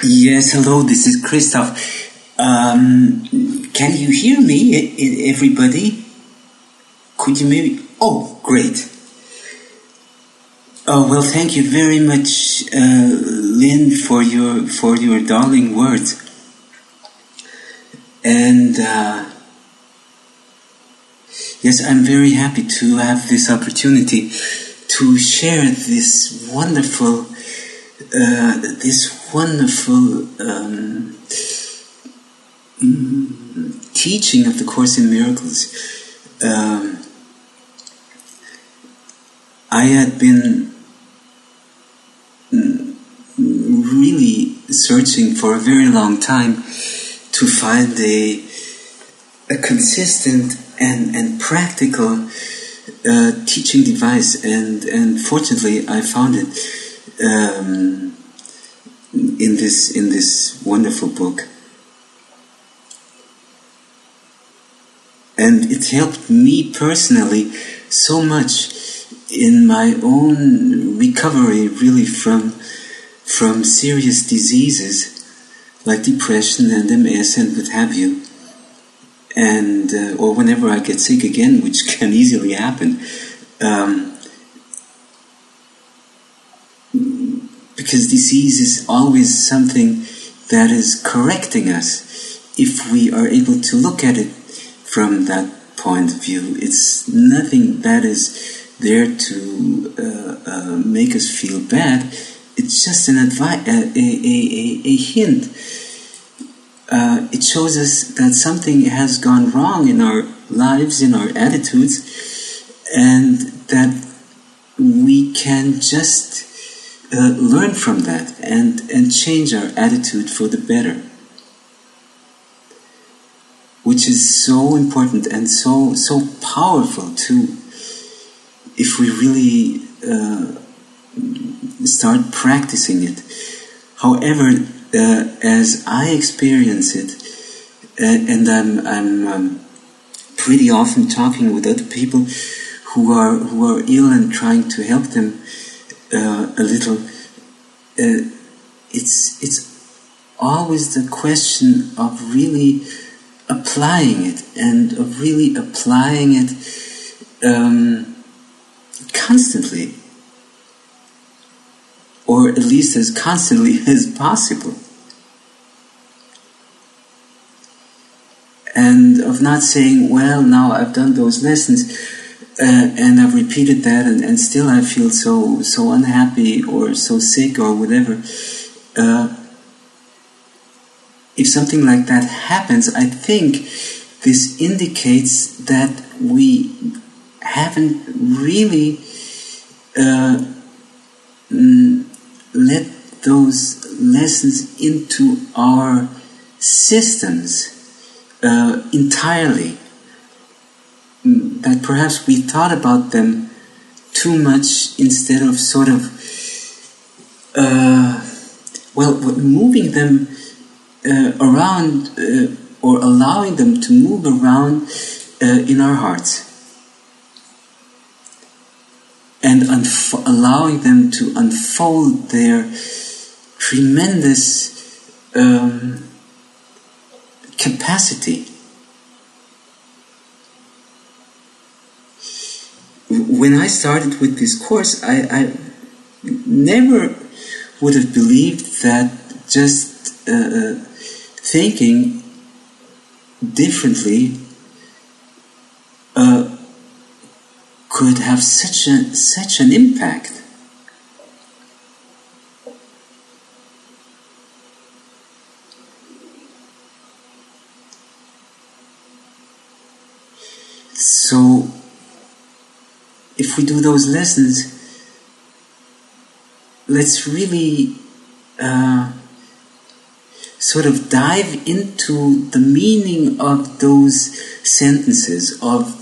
Yes, hello, this is Christoph. Can you hear me, everybody? Could you maybe... Oh, great. Oh, well, thank you very much, Lynn, for your darling words. And, yes, I'm very happy to have this opportunity to share this wonderful teaching of the Course in Miracles. I had been really searching for a very long time to find a consistent and practical teaching device, and fortunately I found it in this wonderful book, and it helped me personally so much in my own recovery, really, from serious diseases like depression and MS and what have you, and or whenever I get sick again, which can easily happen, because disease is always something that is correcting us if we are able to look at it from that point of view. It's nothing that is there to make us feel bad. It's just an a hint. It shows us that something has gone wrong in our lives, in our attitudes, and that we can just learn from that and change our attitude for the better, which is so important and so powerful too, if we really start practicing it. However, as I experience it, and I'm pretty often talking with other people who are ill and trying to help them a little, it's always the question of really applying it, and of really applying it constantly, or at least as constantly as possible, and of not saying, well, now I've done those lessons and I've repeated that, and still I feel so unhappy or so sick or whatever. If something like that happens, I think this indicates that we haven't really let those lessons into our systems entirely. That perhaps we thought about them too much instead of sort of moving them around, or allowing them to move around in our hearts, and allowing them to unfold their tremendous capacity. When I started with this course, I never would have believed that just thinking differently could have such an impact. So, if we do those lessons, let's really sort of dive into the meaning of those sentences, of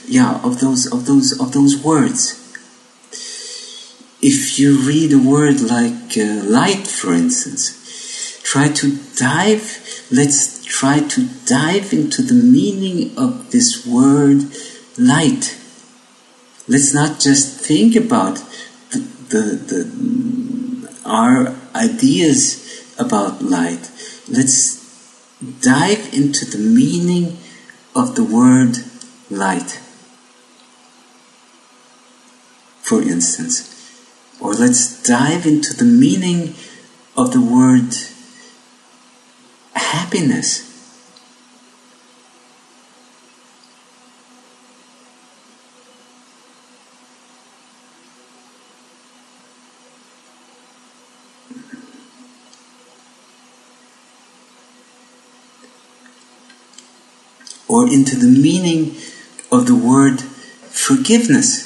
those words. If you read a word like light, for instance, let's try to dive into the meaning of this word light. Let's not just think about our ideas about light. Let's dive into the meaning of the word light, for instance. Or let's dive into the meaning of the word happiness. Or into the meaning of the word forgiveness.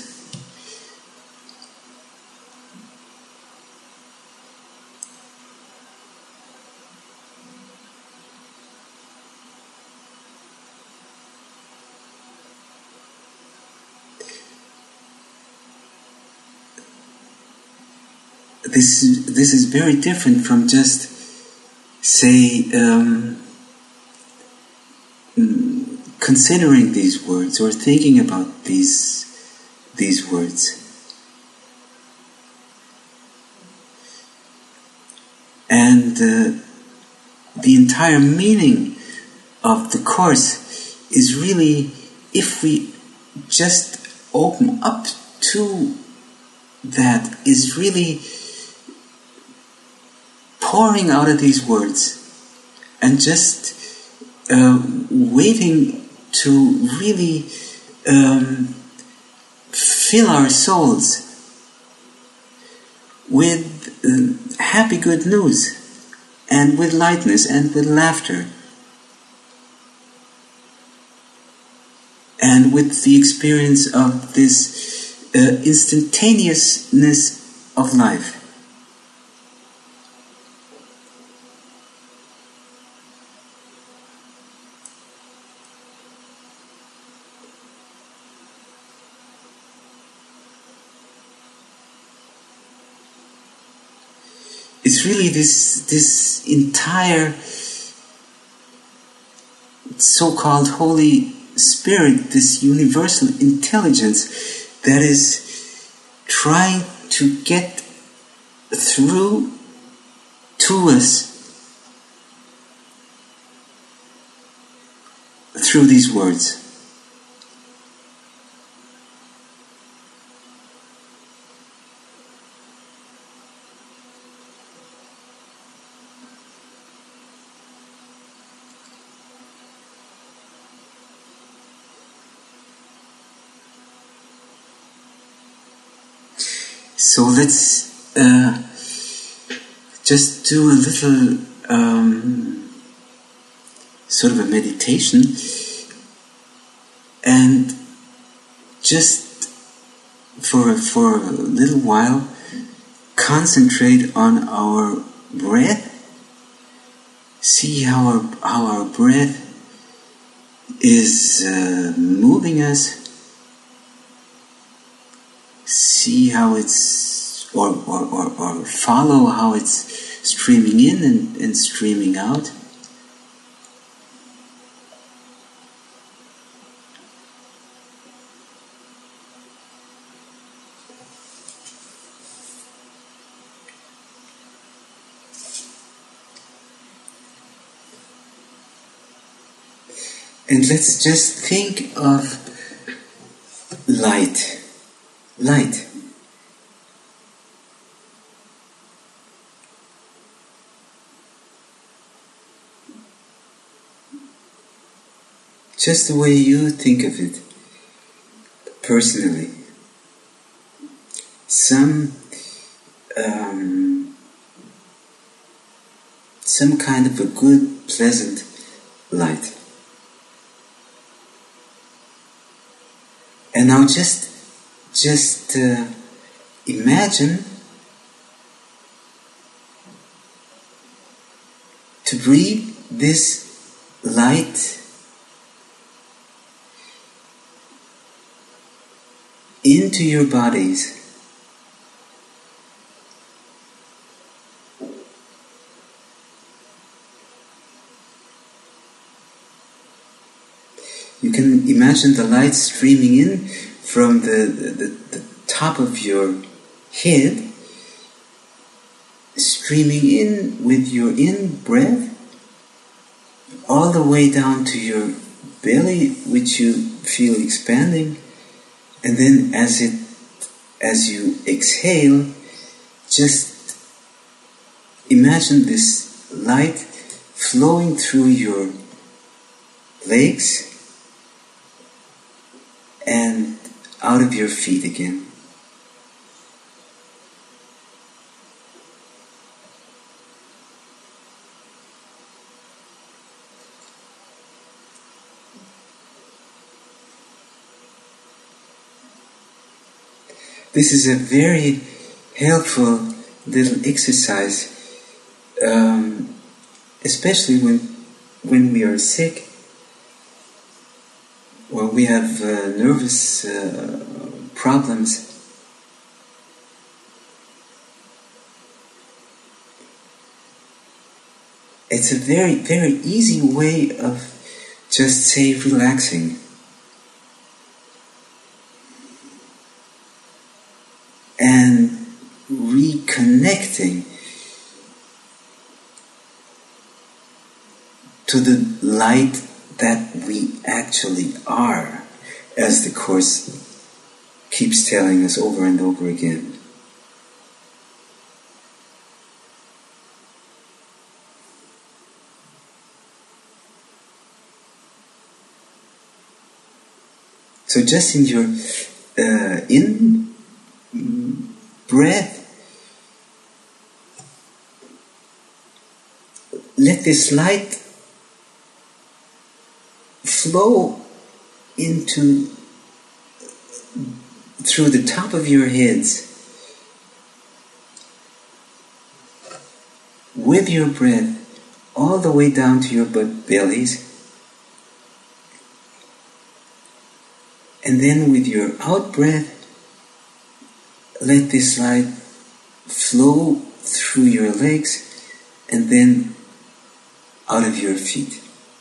This is very different from just, say, considering these words or thinking about these words. And the entire meaning of the Course is really, if we just open up to that, is really pouring out of these words and just waiting to really fill our souls with happy good news and with lightness and with laughter and with the experience of this instantaneousness of life. It's really this entire so-called Holy Spirit, this universal intelligence that is trying to get through to us through these words. So let's just do a little sort of a meditation and just for a little while concentrate on our breath. See how our breath is moving us. See how it's, or follow how it's streaming in and streaming out. And let's just think of light. Light. Just the way you think of it personally. Some kind of a good, pleasant light. And now just imagine to breathe this light into your bodies. You can imagine the light streaming in from the top of your head, streaming in with your in-breath all the way down to your belly, which you feel expanding, and then as you exhale, just imagine this light flowing through your legs and out of your feet again. This is a very helpful little exercise, especially when we are sick or we have nervous problems. It's a very, very easy way of just say relaxing. And reconnecting to the light that we actually are, as the Course keeps telling us over and over again. So just in your breath, let this light flow through the top of your heads with your breath all the way down to your bellies, and then with your out breath, let this light flow through your legs and then out of your feet.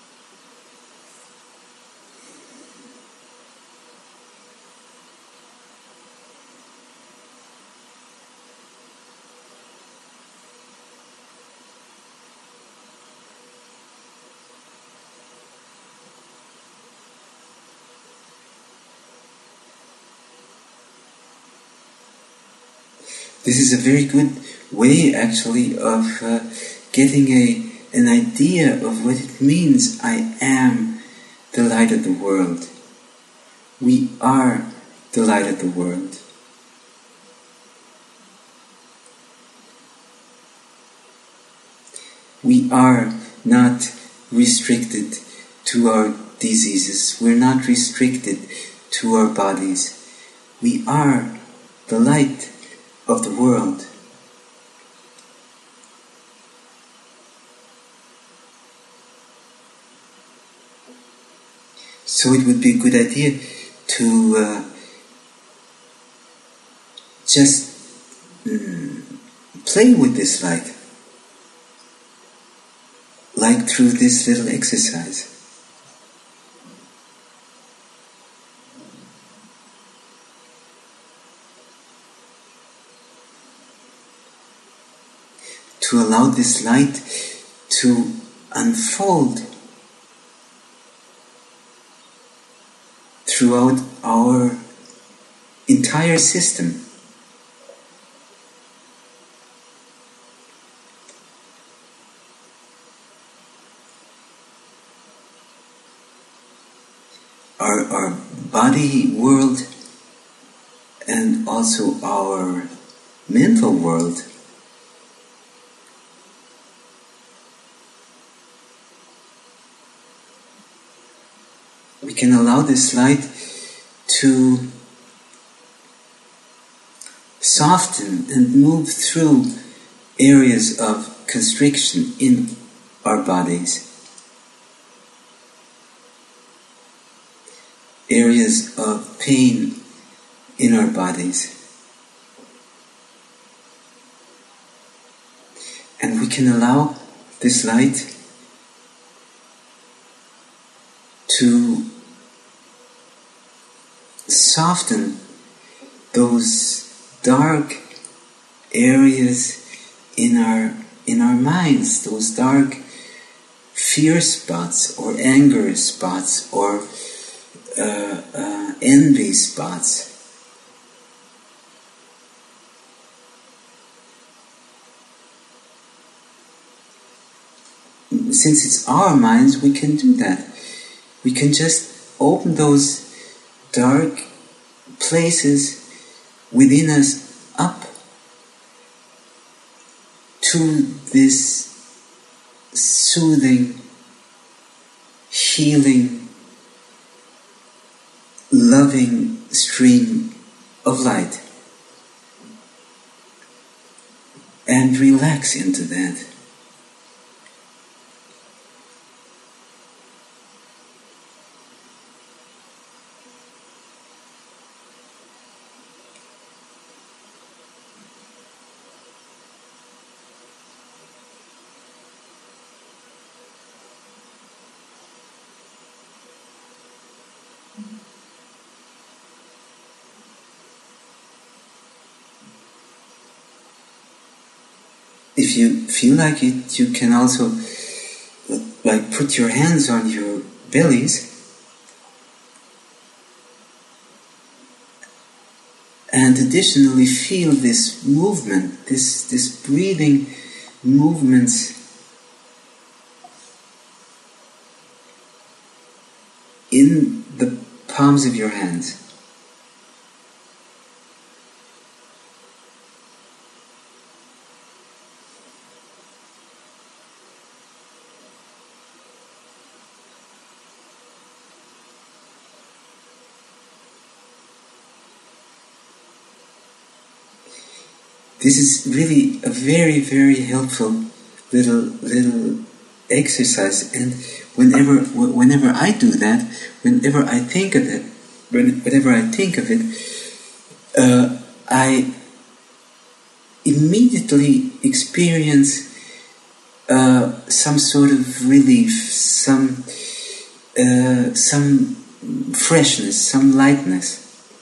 This is a very good way, actually, of getting an idea of what it means. I am the light of the world. We are the light of the world. We are not restricted to our diseases. We're not restricted to our bodies. We are the light of the world. So it would be a good idea to just play with this light, like through this little exercise. To allow this light to unfold throughout our entire system. Our body world and also our mental world. We can allow this light to soften and move through areas of constriction in our bodies, areas of pain in our bodies. And we can allow this light to soften those dark areas in our minds, those dark fear spots or anger spots or envy spots. Since it's our minds, we can do that. We can just open those dark places within us up to this soothing, healing, loving stream of light, and relax into that. If you feel like it, you can also put your hands on your bellies and additionally feel this movement, this breathing movements in the palms of your hands. This is really a very, very helpful little exercise, and whenever I do that, whenever I think of it, I immediately experience some sort of relief, some freshness, some lightness.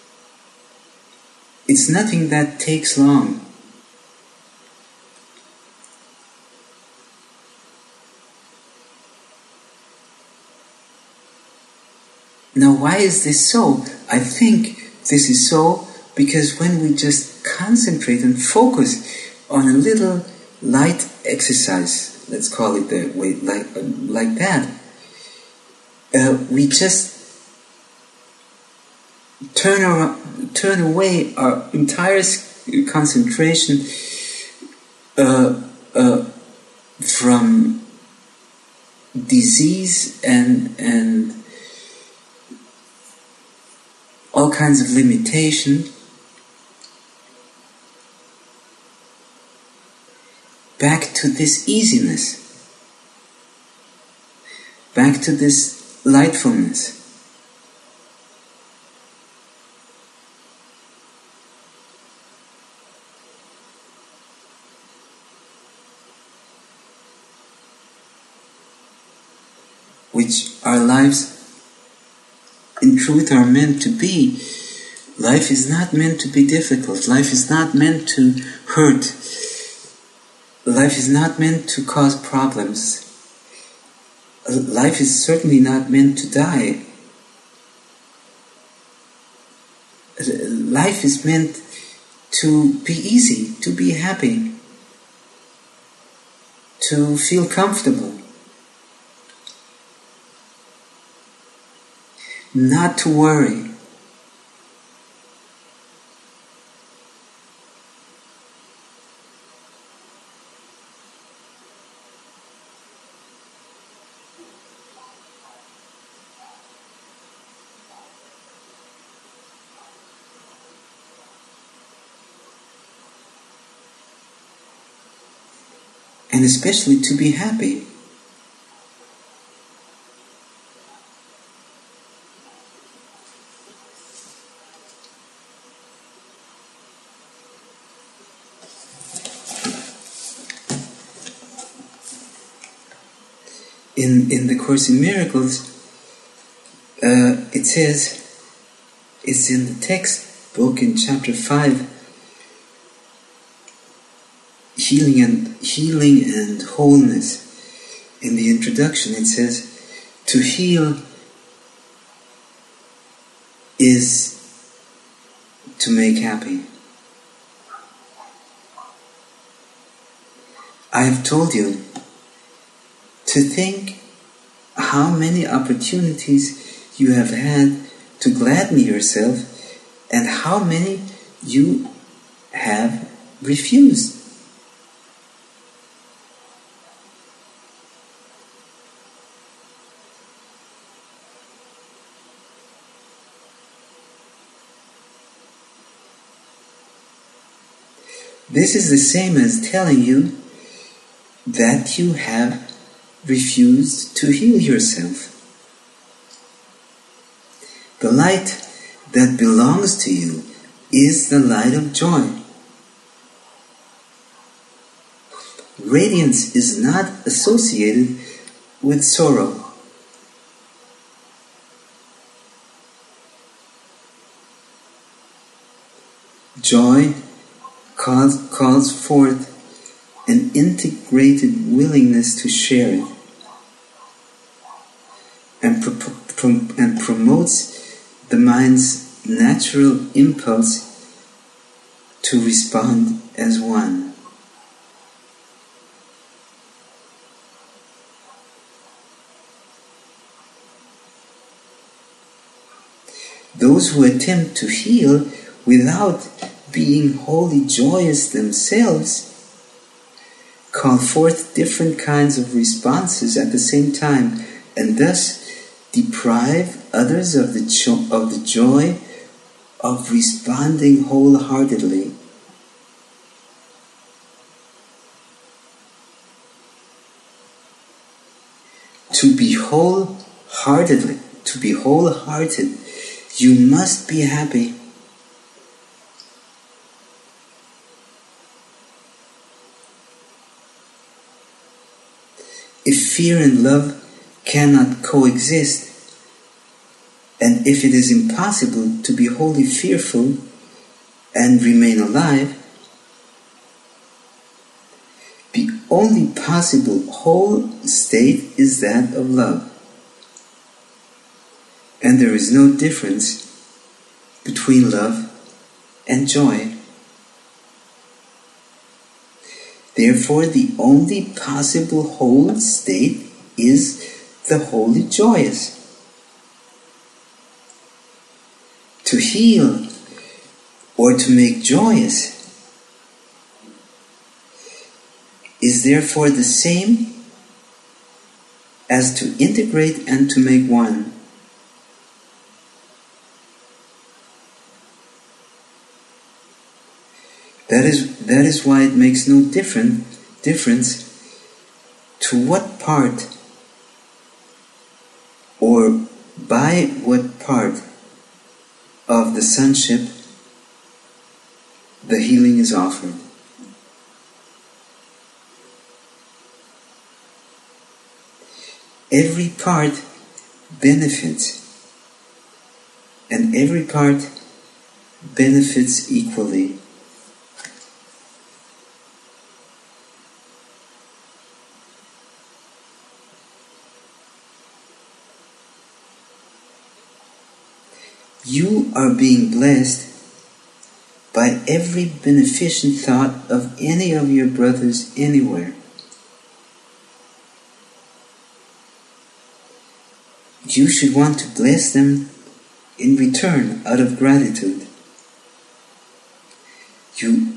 It's nothing that takes long. Now, why is this so? I think this is so because when we just concentrate and focus on a little light exercise, let's call it that way, like that, we just turn away our entire concentration from disease and all kinds of limitation, back to this easiness, back to this lightfulness. Which our lives in truth are meant to be. Life is not meant to be difficult. Life is not meant to hurt. Life is not meant to cause problems. Life is certainly not meant to die. Life is meant to be easy, to be happy, to feel comfortable. Not to worry. And especially to be happy. In the Course in Miracles, it says, it's in the text book in chapter 5, healing and wholeness. In the introduction it says, to heal is to make happy. I have told you to think how many opportunities you have had to gladden yourself and how many you have refused. This is the same as telling you that you have refused to heal yourself. The light that belongs to you is the light of joy. Radiance is not associated with sorrow. Joy calls forth an integrated willingness to share it and promotes the mind's natural impulse to respond as one. Those who attempt to heal without being wholly joyous themselves call forth different kinds of responses at the same time and thus deprive others of the joy of responding wholeheartedly. To be wholehearted, you must be happy. If fear and love cannot coexist, and if it is impossible to be wholly fearful and remain alive, the only possible whole state is that of love. And there is no difference between love and joy. Therefore, the only possible whole state is the wholly joyous. To heal or to make joyous is therefore the same as to integrate and to make one. That is why it makes no difference to what part or by what part of the sonship the healing is offered. Every part benefits, and every part benefits equally. You are being blessed by every beneficent thought of any of your brothers anywhere. You should want to bless them in return out of gratitude. You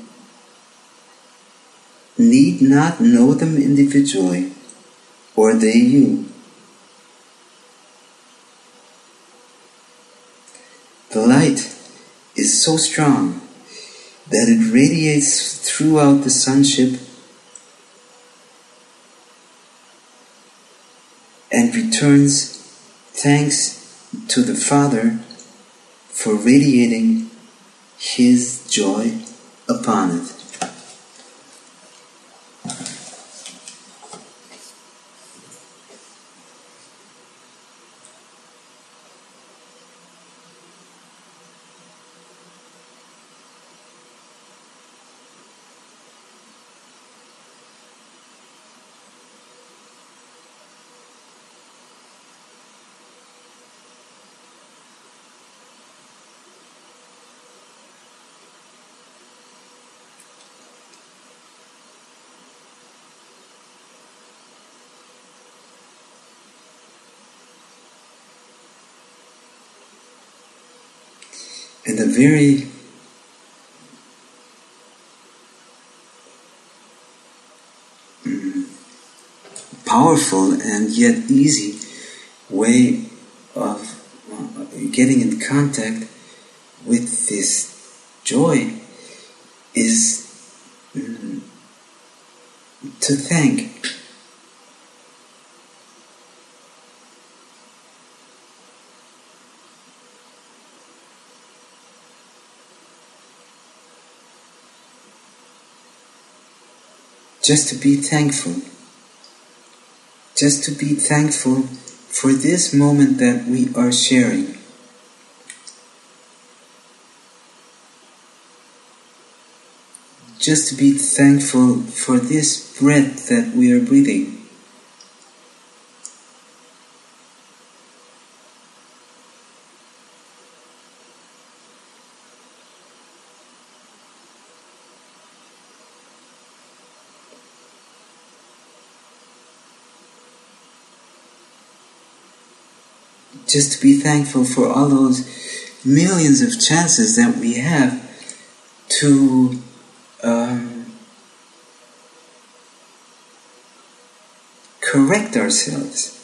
need not know them individually, or they you. The light is so strong that it radiates throughout the sonship and returns thanks to the Father for radiating His joy upon it. And a very powerful and yet easy way of getting in contact with this joy is to thank. Just to be thankful. Just to be thankful for this moment that we are sharing. Just to be thankful for this breath that we are breathing. Just to be thankful for all those millions of chances that we have to correct ourselves.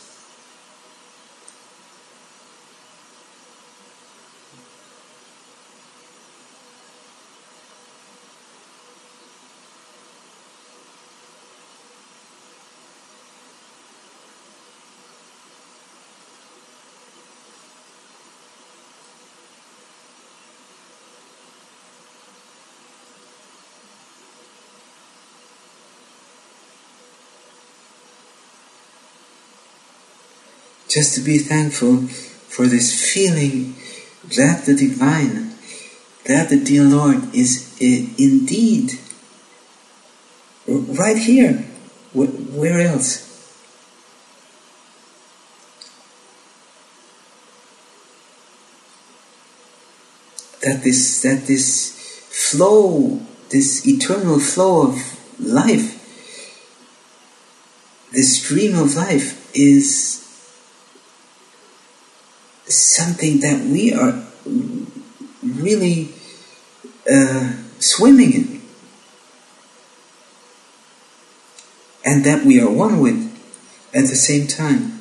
Just to be thankful for this feeling that the divine, that the dear Lord is indeed right here. Where else? That this flow, this eternal flow of life, this stream of life is something that we are really swimming in, and that we are one with at the same time.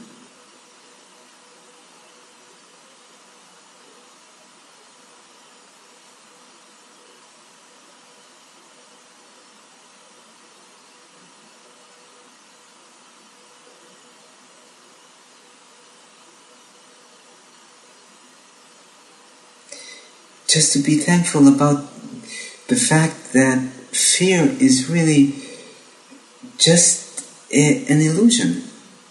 Just to be thankful about the fact that fear is really just an illusion.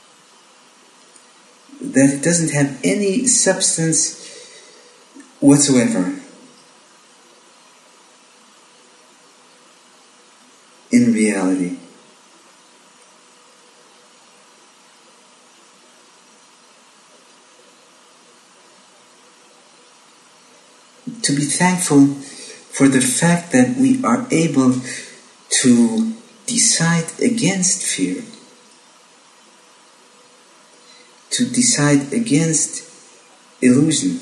That it doesn't have any substance whatsoever in reality. To be thankful for the fact that we are able to decide against fear, to decide against illusion.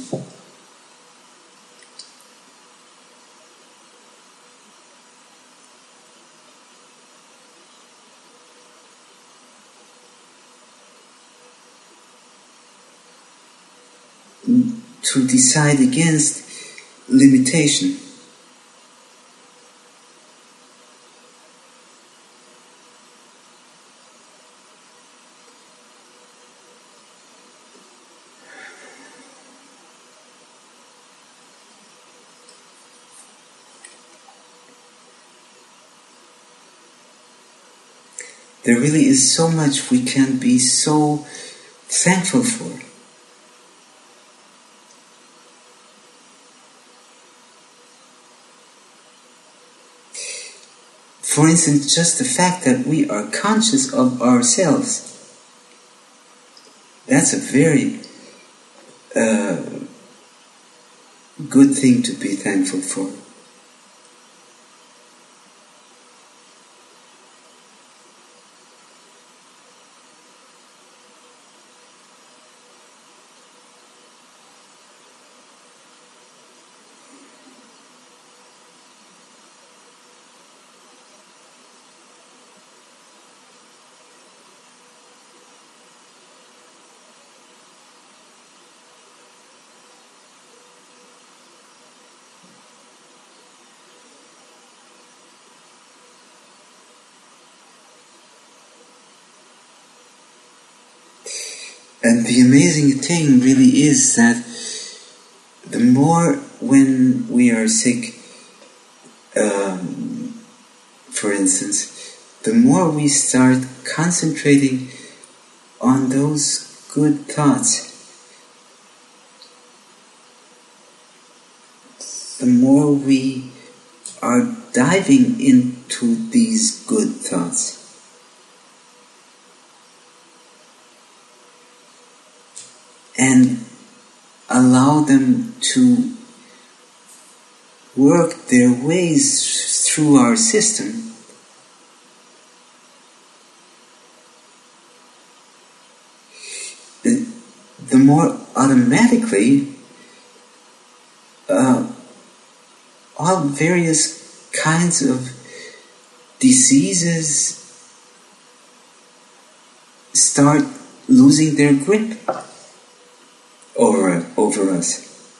To decide against limitation. There really is so much we can be so thankful for. For instance, just the fact that we are conscious of ourselves. That's a very good thing to be thankful for. And the amazing thing really is that the more when we are sick, for instance, the more we start concentrating on those good thoughts, the more we are diving into these good thoughts. And allow them to work their ways through our system, the more automatically all various kinds of diseases start losing their grip over us.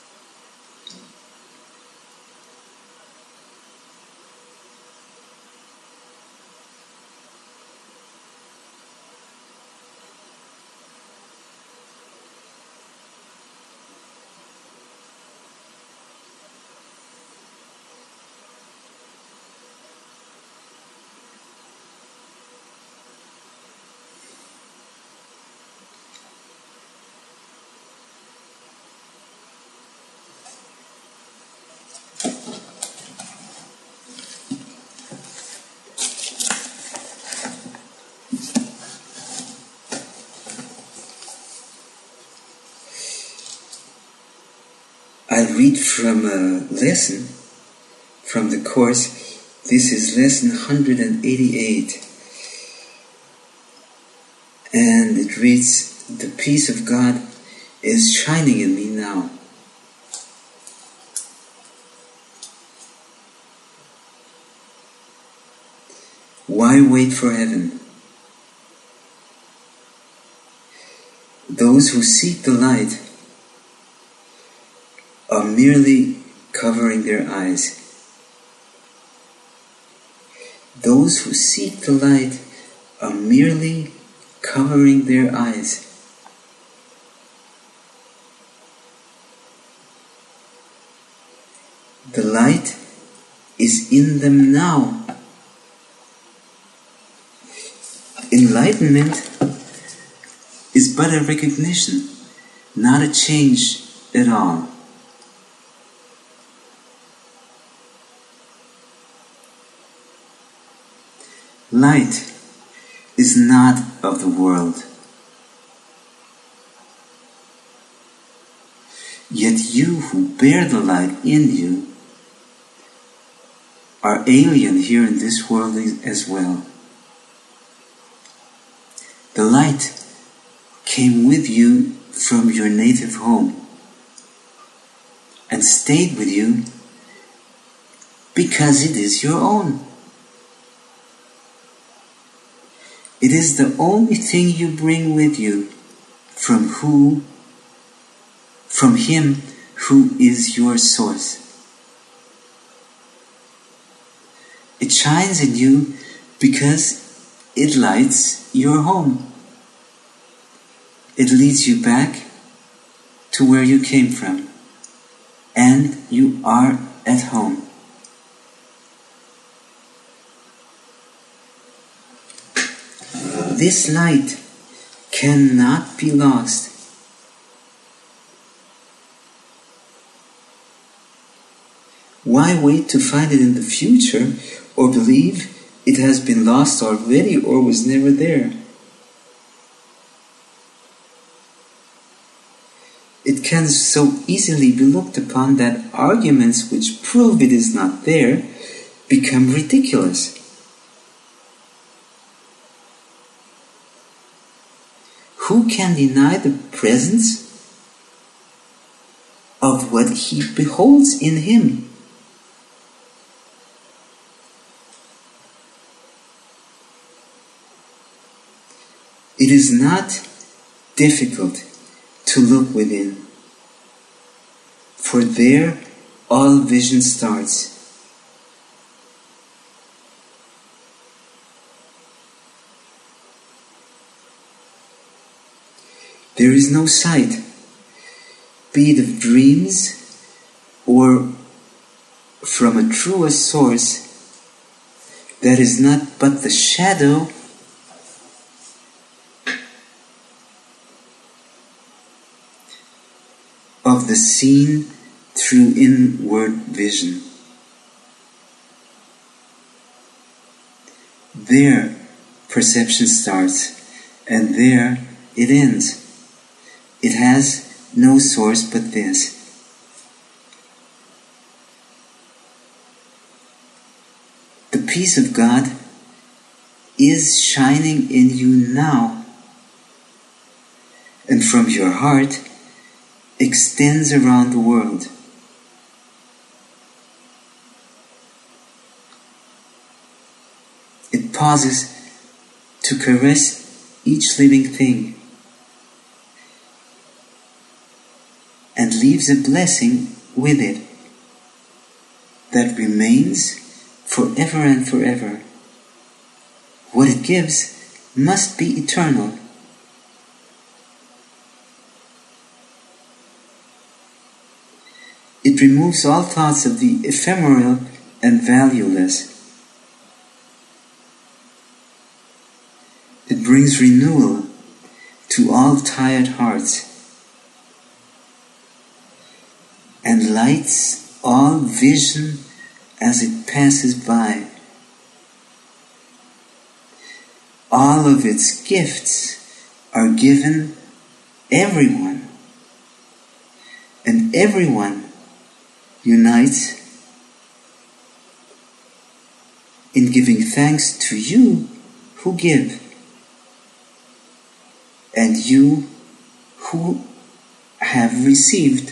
I read from a lesson from the Course. This is lesson 188. And it reads, "The peace of God is shining in me now." Why wait for heaven? Those who seek the light are merely covering their eyes. Those who seek the light are merely covering their eyes. The light is in them now. Enlightenment is but a recognition, not a change at all. Light is not of the world. Yet you who bear the light in you are alien here in this world as well. The light came with you from your native home and stayed with you because it is your own. It is the only thing you bring with you from Him who is your source. It shines in you because it lights your home. It leads you back to where you came from, and you are at home. This light cannot be lost. Why wait to find it in the future, or believe it has been lost already or was never there? It can so easily be looked upon that arguments which prove it is not there become ridiculous. Who can deny the presence of what he beholds in him? It is not difficult to look within, for there all vision starts. There is no sight, be it of dreams or from a truer source, that is not but the shadow of the seen through inward vision. There perception starts, and there it ends. It has no source but this. The peace of God is shining in you now, and from your heart extends around the world. It pauses to caress each living thing and leaves a blessing with it that remains forever and forever. What it gives must be eternal. It removes all thoughts of the ephemeral and valueless. It brings renewal to all tired hearts and lights all vision as it passes by. All of its gifts are given everyone, and everyone unites in giving thanks to you who give, and you who have received.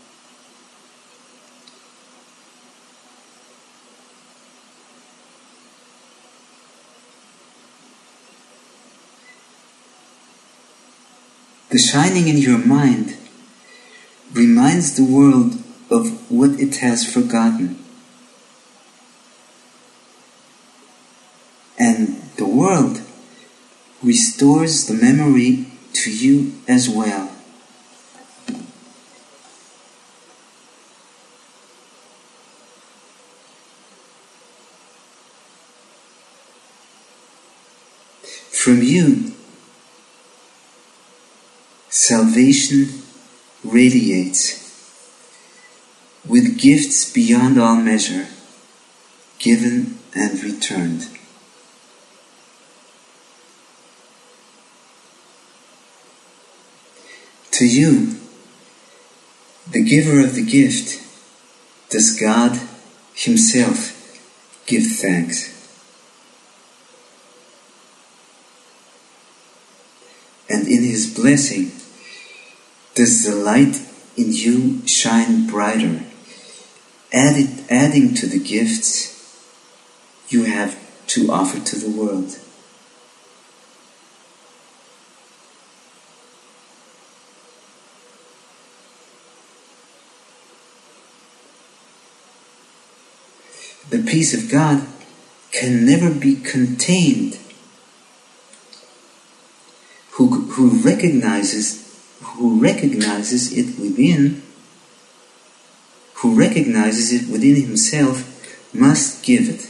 The shining in your mind reminds the world of what it has forgotten. And the world restores the memory to you as well. From you, salvation radiates with gifts beyond all measure, given and returned. To you, the giver of the gift, does God Himself give thanks. And in His blessing, does the light in you shine brighter, adding to the gifts you have to offer to the world. The peace of God can never be contained. Who recognizes it within, who recognizes it within himself, must give it.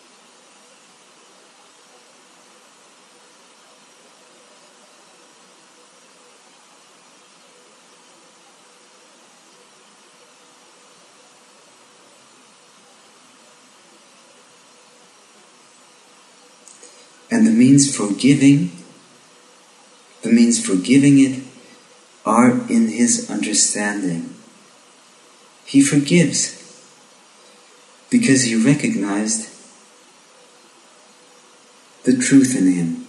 And the means for giving it are in His understanding. He forgives because He recognized the truth in Him.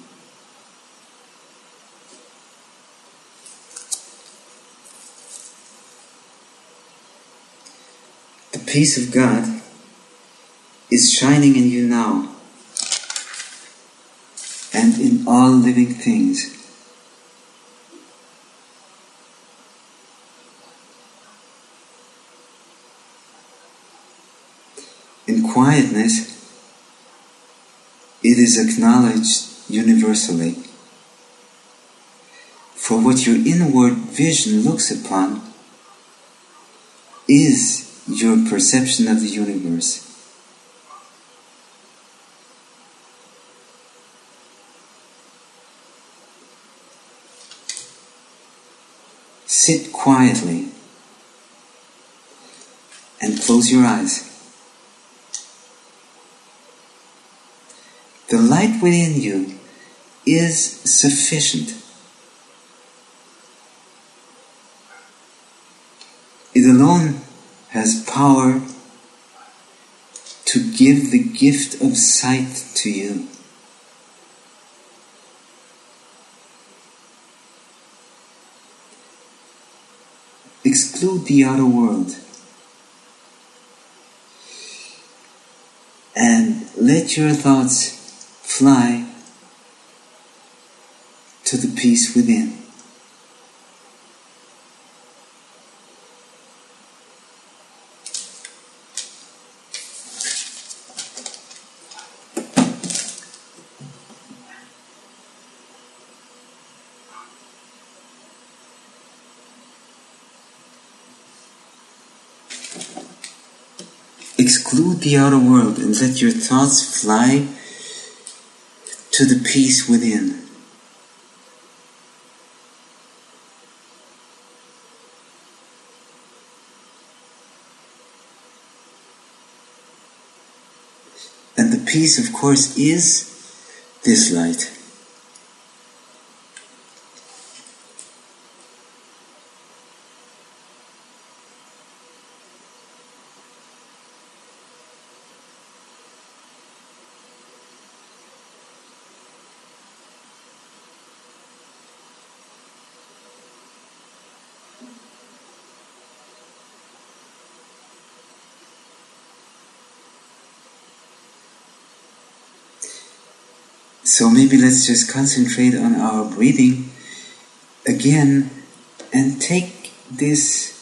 The peace of God is shining in you now and in all living things. In quietness, it is acknowledged universally. For what your inward vision looks upon is your perception of the universe. Sit quietly and close your eyes. The light within you is sufficient. It alone has power to give the gift of sight to you. Exclude the outer world and let your thoughts fly to the peace within. Exclude the outer world and let your thoughts fly to the peace within. And the peace, of course, is this light. So maybe let's just concentrate on our breathing again and take this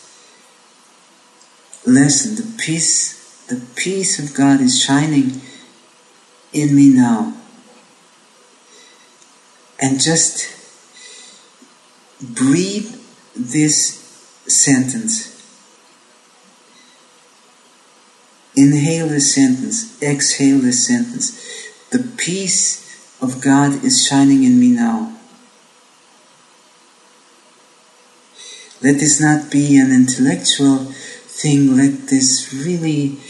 lesson. The peace of God is shining in me now. And just breathe this sentence. Inhale this sentence, exhale this sentence. The peace of God is shining in me now. Let this not be an intellectual thing. Let this really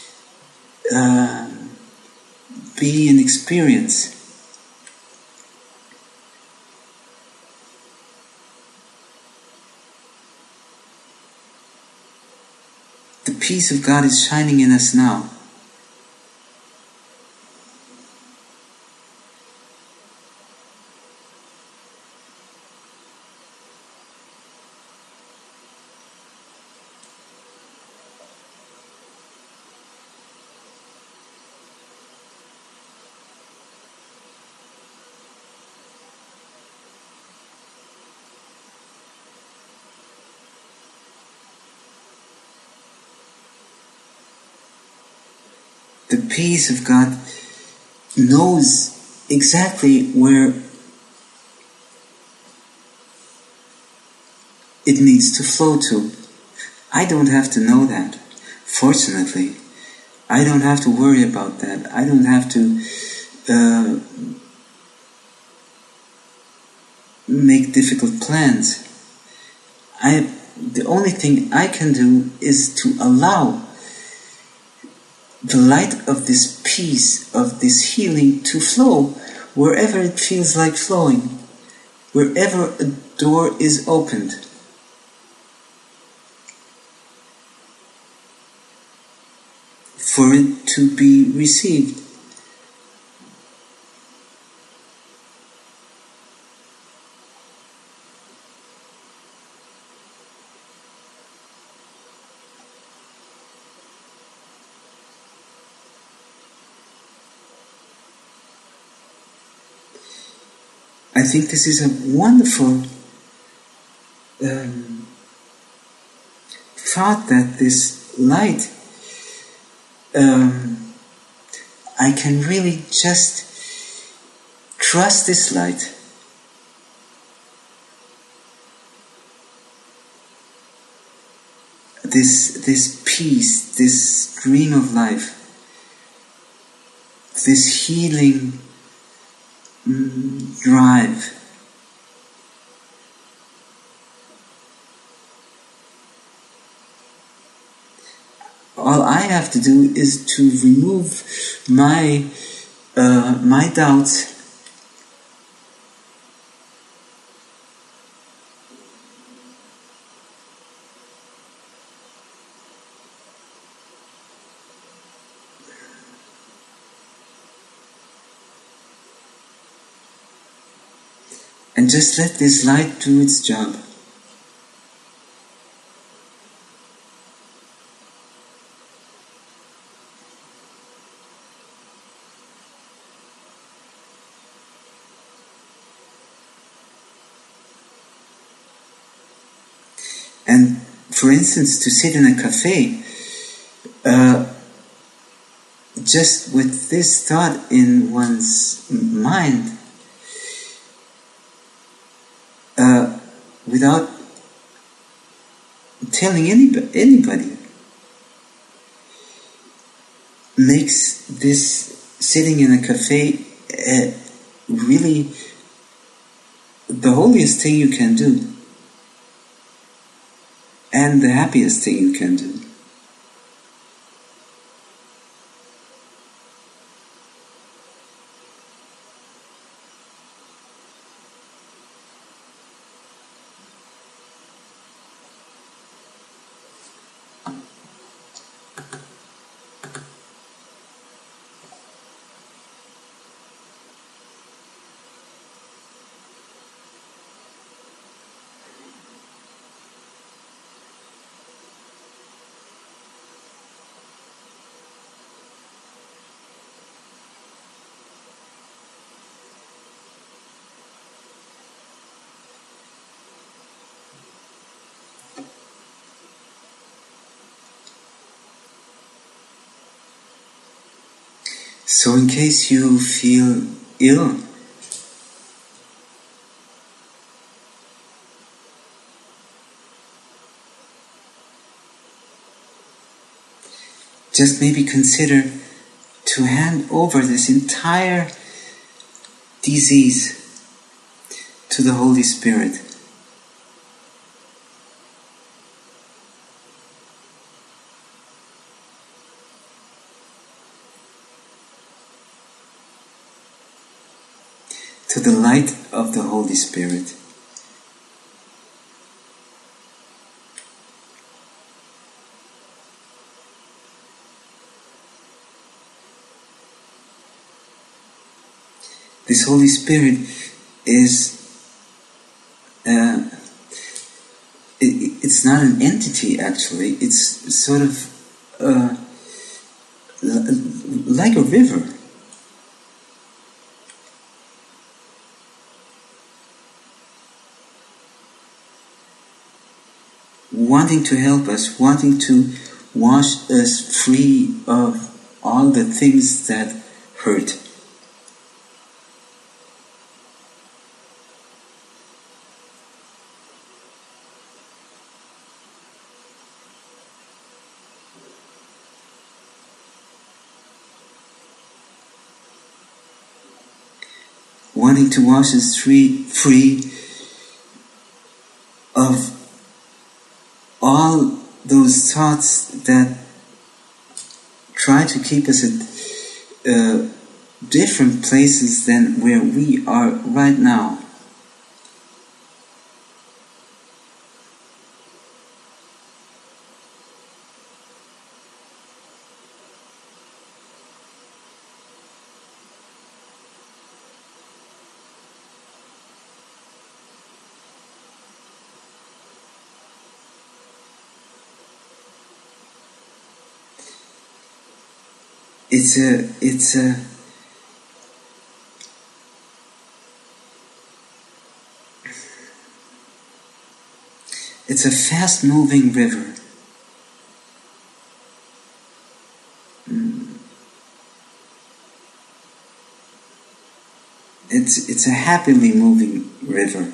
be an experience. The peace of God is shining in us now. The peace of God knows exactly where it needs to flow to. I don't have to know that. Fortunately, I don't have to worry about that. I don't have to make difficult plans. The only thing I can do is to allow the light of this peace, of this healing to flow wherever it feels like flowing, wherever a door is opened. For it to be received. I think this is a wonderful thought that this light, I can really just trust this light. this peace, this stream of life, this healing drive. All I have to do is to remove my doubts, and just let this light do its job. And for instance, to sit in a cafe, just with this thought in one's mind, without telling anybody, makes this sitting in a cafe really the holiest thing you can do, and the happiest thing you can do. So in case you feel ill, just maybe consider to hand over this entire disease to the Holy Spirit. To the light of the Holy Spirit. This Holy Spirit is, it's not an entity actually, it's sort of like a river. Wanting to help us, wanting to wash us free of all the things that hurt. Wanting to wash us free of all those thoughts that try to keep us at different places than where we are right now. It's a fast-moving river. It's a happily moving river.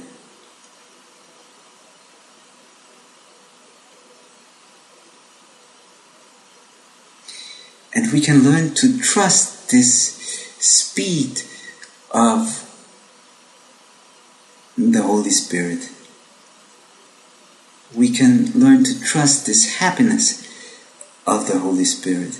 And we can learn to trust this speed of the Holy Spirit. We can learn to trust this happiness of the Holy Spirit.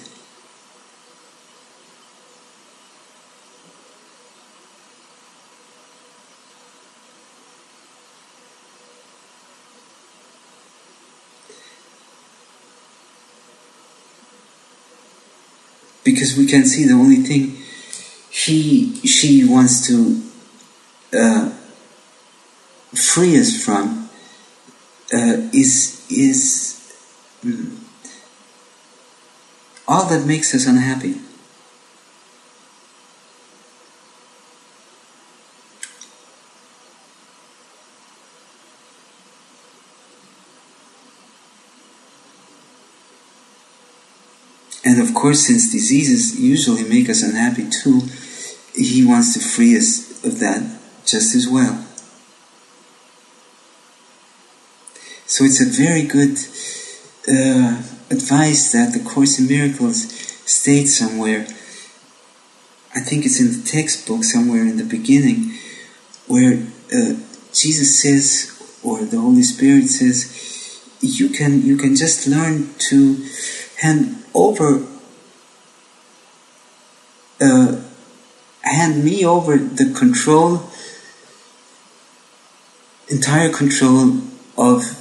Because we can see the only thing she wants to free us from is all that makes us unhappy. And of course, since diseases usually make us unhappy too, he wants to free us of that just as well. So it's a very good advice that the Course in Miracles states somewhere. I think it's in the textbook somewhere in the beginning, where Jesus says, or the Holy Spirit says, you can just learn to hand me over the control, entire control of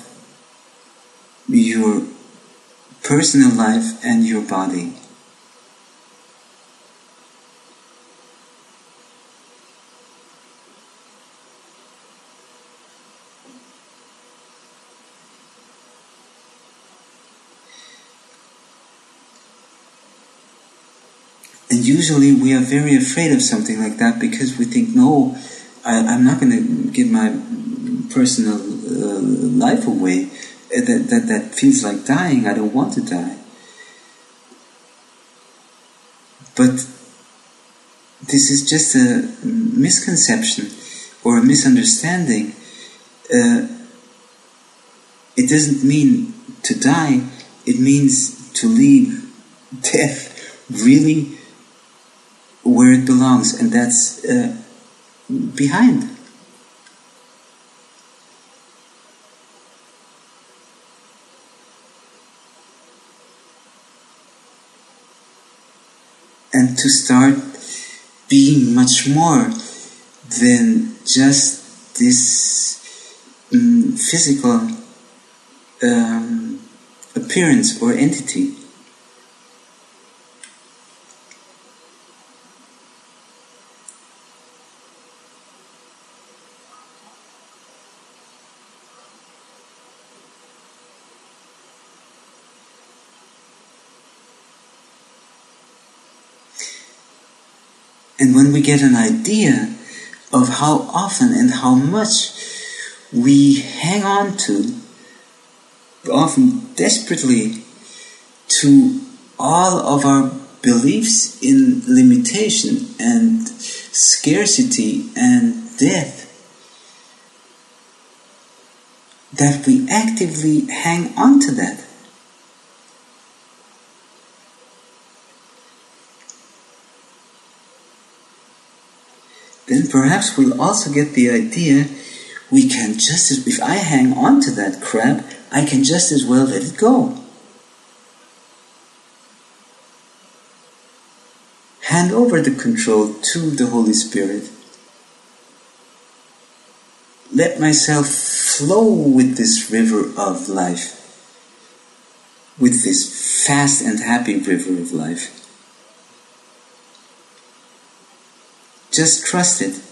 your personal life and your body. And usually we are very afraid of something like that because we think, no, I'm not going to give my personal life away. That feels like dying. I don't want to die. But this is just a misconception or a misunderstanding. It doesn't mean to die. It means to leave death really where it belongs, and that's behind. And to start being much more than just this physical appearance or entity. And when we get an idea of how often and how much we hang on to, often desperately, to all of our beliefs in limitation and scarcity and death, that we actively hang on to that. Then perhaps we'll also get the idea we can just as, if I hang on to that crap, I can just as well let it go. Hand over the control to the Holy Spirit. Let myself flow with this river of life, with this fast and happy river of life. Just trust it.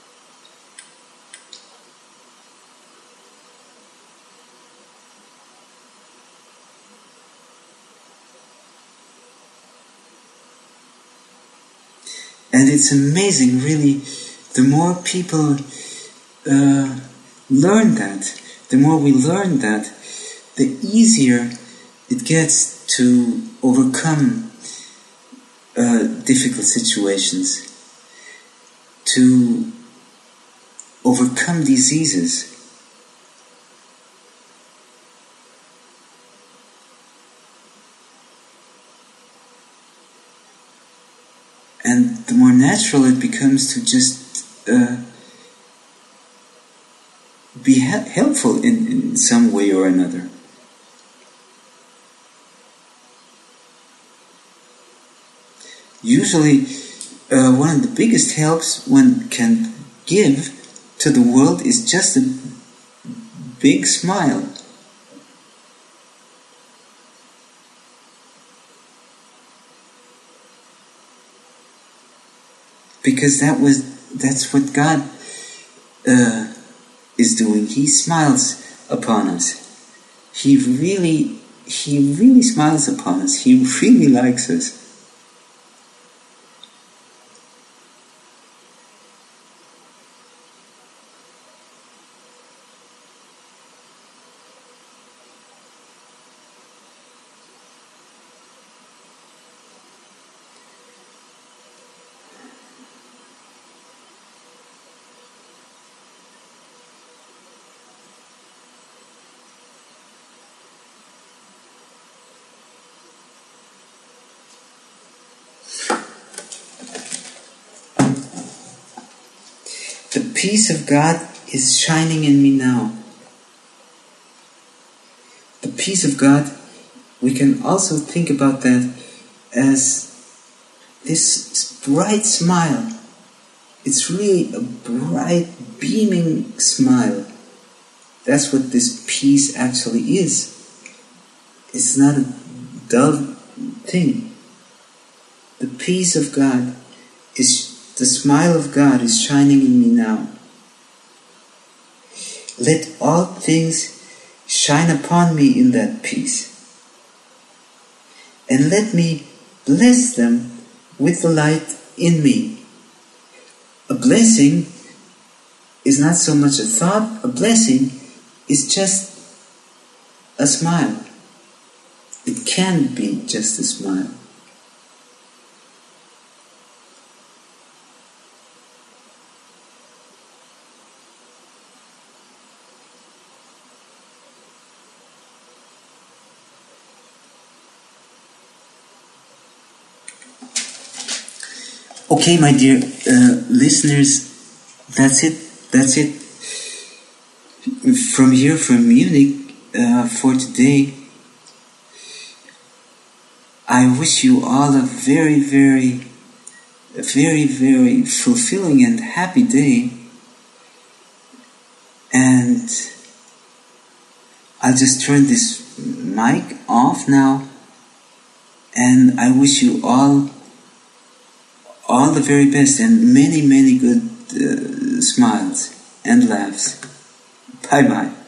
And it's amazing, really, the more people learn that, the more we learn that, the easier it gets to overcome difficult situations, to overcome diseases. And the more natural it becomes to just be helpful in some way or another. Usually, one of the biggest helps one can give to the world is just a big smile. Because that's what God is doing. He smiles upon us. He really smiles upon us. He really likes us. The peace of God is shining in me now. The peace of God, we can also think about that as this bright smile. It's really a bright, beaming smile. That's what this peace actually is. It's not a dull thing. The peace of God is the smile of God is shining in me now. Let all things shine upon me in that peace. And let me bless them with the light in me. A blessing is not so much a thought. A blessing is just a smile. It can be just a smile. Okay, my dear listeners, that's it from here, from Munich, for today. I wish you all a very, very, very, very fulfilling and happy day. And I'll just turn this mic off now, and I wish you all the very best and many, many good smiles and laughs. Bye-bye.